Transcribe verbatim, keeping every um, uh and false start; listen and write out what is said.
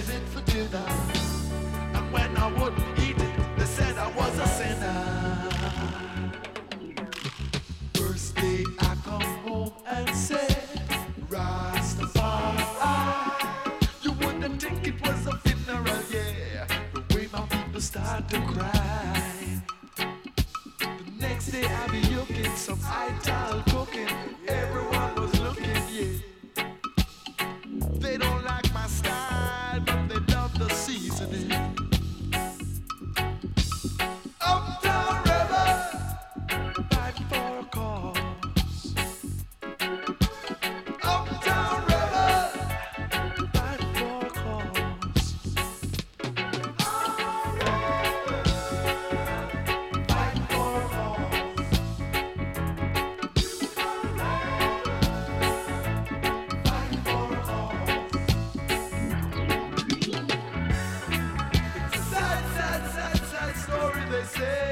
gave it for dinner. And when I wouldn't eat it, they said I was a sinner. First day I come home and said, Rastafari. You wouldn't think it was a funeral, yeah. The way my people start to cry. The next day I be looking some ital cooking. Everyone was looking, yeah. They don't like my style, but they love the seasoning. Uptown Rebel, fight for a cause. Uptown Rebel, fight for a cause. Fight for a cause. Fight for a cause. It's a sad, sad, sad, sad story, they say.